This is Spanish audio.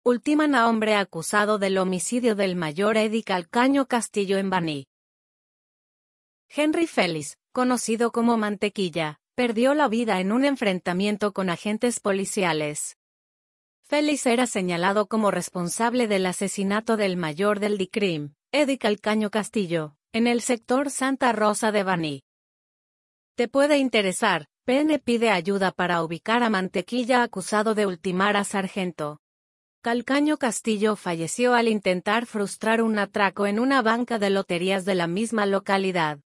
ultiman a hombre acusado del homicidio del mayor Eddie Calcaño Castillo en Baní. Henry Félix, conocido como Mantequilla, perdió la vida en un enfrentamiento con agentes policiales. Félix era señalado como responsable del asesinato del mayor del DICRIM, Eddie Calcaño Castillo, en el sector Santa Rosa de Baní. Te puede interesar, PN pide ayuda para ubicar a Mantequilla acusado de ultimar a sargento. Calcaño Castillo falleció al intentar frustrar un atraco en una banca de loterías de la misma localidad.